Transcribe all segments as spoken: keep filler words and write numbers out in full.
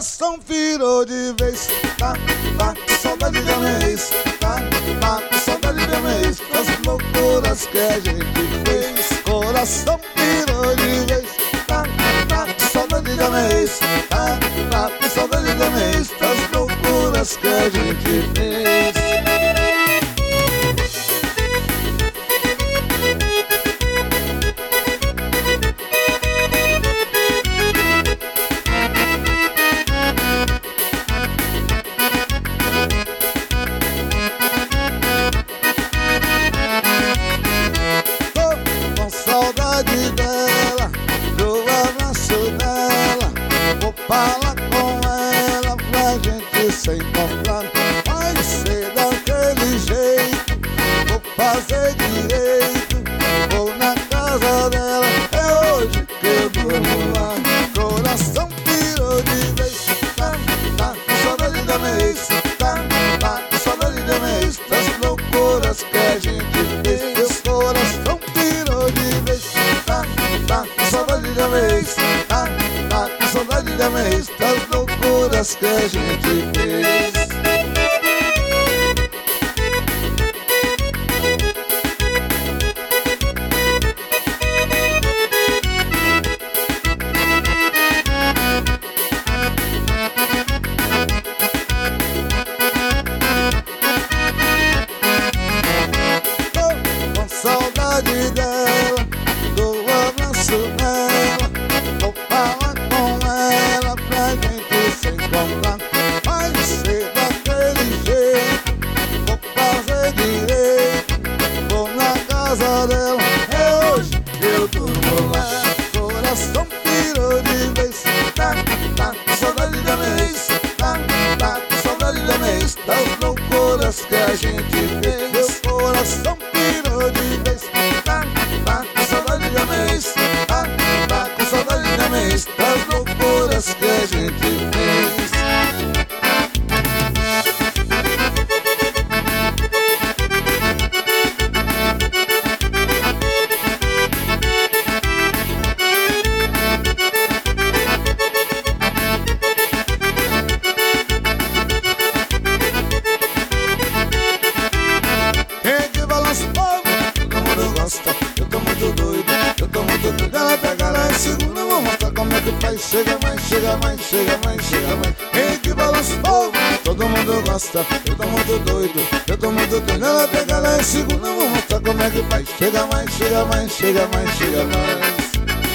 coração virou de vez. Tá, tá, com saudade de amês. Tá, tá, com saudade de amês. Das loucuras que a gente fez. Coração virou de vez. Tá, tá, com saudade de amês. Tá, tá, com saudade de amês. Das loucuras que a gente fez. Fala com ela pra gente se encontrar. Vai ser daquele jeito, vou fazer direito. Vou na casa dela, é hoje que eu durmo lá. Coração pirou de vez. Tá, tá, com saudade da mês. Tá, tá, com saudade da mês. Das loucuras que a gente fez. Meu coração pirou de vez. Tá, tá, com saudade da mês. Tá, tá, com saudade da mês. Das loucuras que a gente fez. Tô com saudade dela, do abraço dela. Vou falar com ela pra gente se encontrar. Vai ser daquele jeito, vou fazer direito. Vou na casa dela, é hoje que eu durmo lá. Coração pirou de vez. Tá, tá, com saudade da mês. Tá, tá, com saudade da mês. Das loucuras que a gente fez. Meu coração pirou de vez. Tá, tá, com saudade da mês. Tá, tá, com saudade da mês. Das loucuras que a gente fez. Quem que balança o povo? Todo mundo gosta. Eu tô muito doido, eu tô muito doido. Ela pega, ela é segunda, vou mostrar como é que faz. Chega mais, chega mais, chega mais, chega mais. Quem que balança o povo? Todo mundo gosta. Eu tô muito doido, eu tô muito doido. Ela pega, ela é segunda, vou mostrar como é que faz. Chega mais, chega mais, chega mais, chega mais.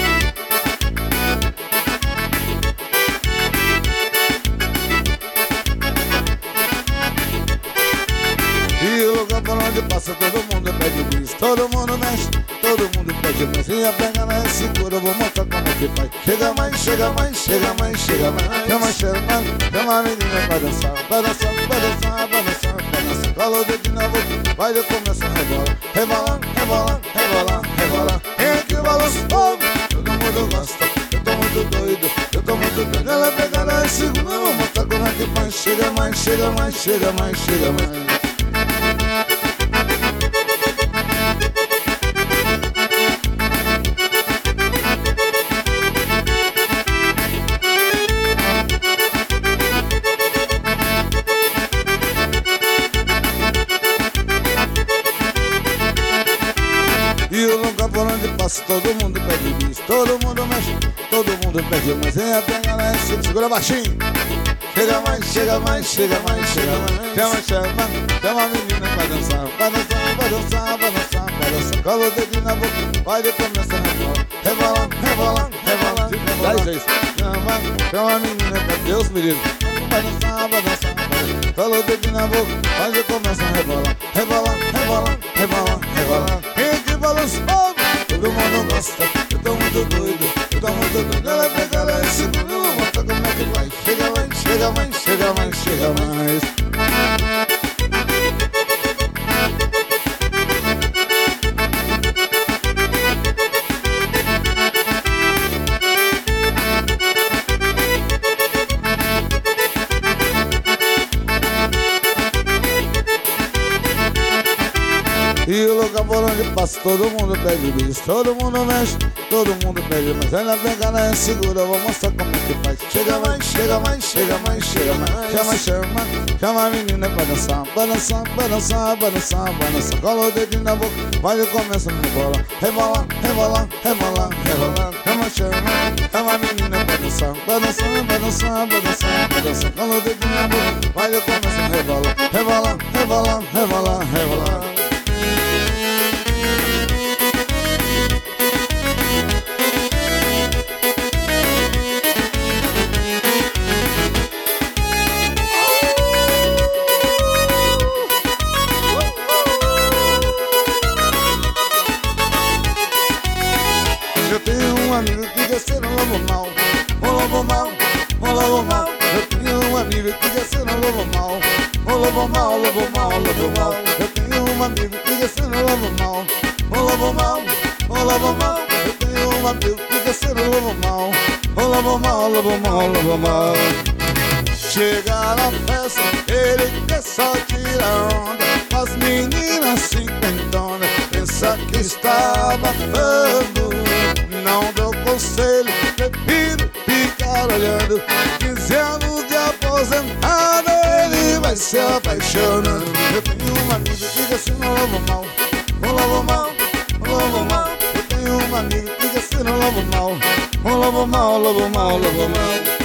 E o lugar por onde passa todo mundo pede bis. Todo mundo mexe, todo mundo pede mais. E a pega ela é segura, eu vou mostrar como é que faz. Chega mais, chega mais, chega mais, chega mais. Chama, chama, chama a menina pra dançar. Pra dançar, pra dançar, pra dançar, pra dançar. Falou o dedo na boca, vai eu começar a rebolar. Rebolar, rebolar, rebolar, rebolar. Quem é que balança o povo? Todo mundo gosta, eu tô muito doido, eu tô muito doido. Ela pega ela é segura, eu vou mostrar como é que faz. Chega mais, chega mais, chega mais, chega mais. E o lugar por onde passa todo mundo pede bis. Todo mundo mexe, todo mundo pede mais. E a pega ela é segura, segura baixinho. Chega mais, chega mais, chega mais, chega mais. Chama, chama, chama a menina pra dançar. Pra dançar, pra dançar, pra dançar, pra dançar. Cola o dedinho na boca, vai de começar a rebolar. Rebolar, rebolar, rebolar. Dá isso. Chama, chama a menina pra Deus me livre. Pra dançar, pra dançar, pra dançar. Cola o dedinho na boca, vai de começar a rebolar. Rebolar, rebolar, rebolar, rebolar. Quem que balança o povo? Todo mundo gosta, eu tô muito doido, eu tô muito doido. Ela pega, ela é segura, eu vou mostrar como é que vai. Chega mais, chega mais, chega mais, chega mais. E o lugar por onde passa passa, todo mundo pede bis. Todo mundo mexe, todo mundo pede, mas aí na pegada é segura. Vou mostrar como é que faz. Chega mais, chega mais, chega mais, chega mais. Chama, chama, chama a menina pra dançar. Pra dançar, pra dançar, pra dançar, pra dançar. Cola o dedinho na boca, vai e começa a rebolar. Rebolar, rebolar, rebolar, rebolar. Chama, chama, chama a menina pra dançar. Pra dançar, pra dançar, pra dançar, pra dançar. Cola o dedinho na boca, vai e começa a rebolar. Rebolar, rebolar, rebolar, rebolar. Eu tenho um amigo que quer ser um lobo mau, um lobo mau, um lobo mau. Eu tenho um amigo que quer ser um lobo mau, um lobo mau, lobo mau, lobo mau. Eu tenho um amigo que quer ser um lobo mau, um lobo mau, um lobo mau. Eu tenho um amigo que quer ser um lobo mau, um lobo mau, lobo mau, lobo mau. Chega na festa, ele quer só tirar onda, as meninas cinquentonas pensa que está abafando. Não dou conselho, prefiro ficar olhando. Quinze anos de aposentado, ele vai se apaixonando. Eu tenho um amigo que quer ser um lobo mau, um lobo mau, um lobo mau. Eu tenho um amigo que quer ser um lobo mau, um lobo mau, lobo mau, lobo mau.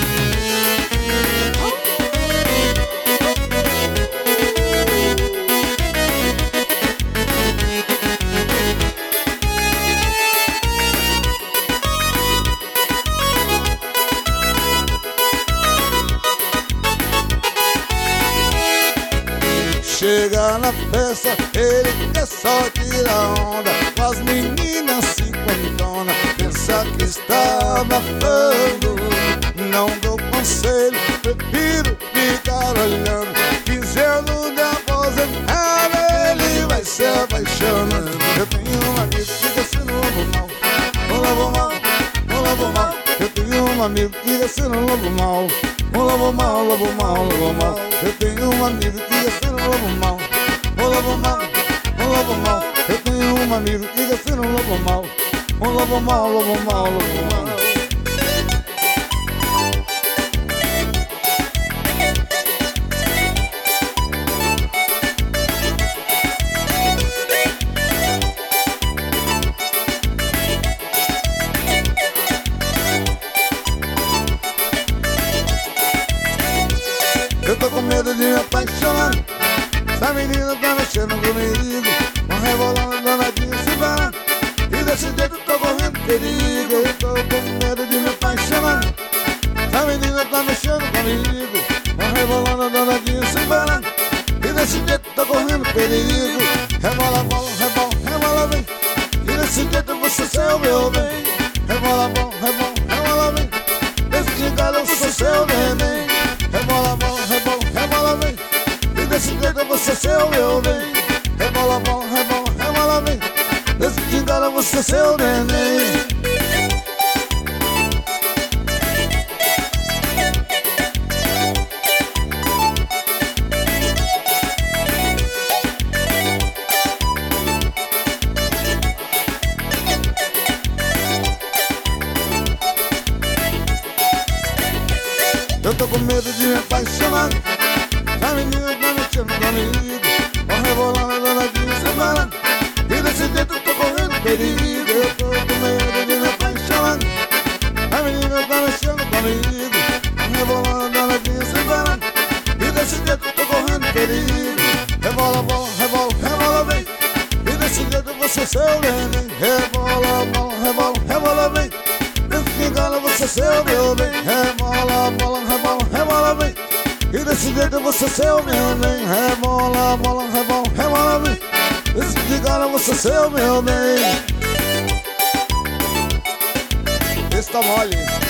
Chega na festa, ele quer só tirar onda, com as meninas cinquentonas pensa que está abafando. Não dou conselho, prefiro ficar olhando. Quinze anos de aposentado, ele vai se apaixonando. Eu tenho um amigo que quer ser um lobo mau, um lobo mau, um lobo mau. Eu tenho um amigo que quer ser um lobo mau, um lobo mau, lobo mau, lobo mau. Eu tenho um amigo que quer ser um lobo mau, um lobo mau, um lobo mau. Eu tenho um amigo que quer ser um lobo mau, um lobo mau, lobo mau, lobo mau. Eu tô com medo de me apaixonar, essa menina tá mexendo comigo, uma rebolando danadinha se vai, e desse jeito tô correndo perigo. Eu tô com medo de me apaixonar, essa menina tá mexendo comigo, uma rebolando danadinha se vai, e desse jeito tô correndo perigo. Rebola, bola, rebola, rebola bem, e desse jeito você seu meu bem. Rebola, bola, rebola, rebola bem, desse jeito eu sou seu neném. Rebola, bola, rebola, rebola bem, e desse jeito você seu meu bem. Rebola, bola, rebola, rebola bem, desse jeito você seu neném. Eu tô com medo de me apaixonar, essa menina tá mexendo comigo, uma rebolando danadinha semana, e desse jeito eu tô correndo perigo. Eu tô com medo de me apaixonar, a menina tá mexendo comigo, uma rebolando danadinha semana, e desse jeito eu tô correndo perigo. Rebola, bola, rebola, rebola bem, e desse jeito você seu neném. Rebola, bola, rebola, rebola bem, desse jeito você seu meu bem. Rebola, bola, rebola, rebola bem, e desse jeito você seu meu bem. Rebola, bola, rebola, rebola bem, desse jeito você seu meu bem. Esse tá mole.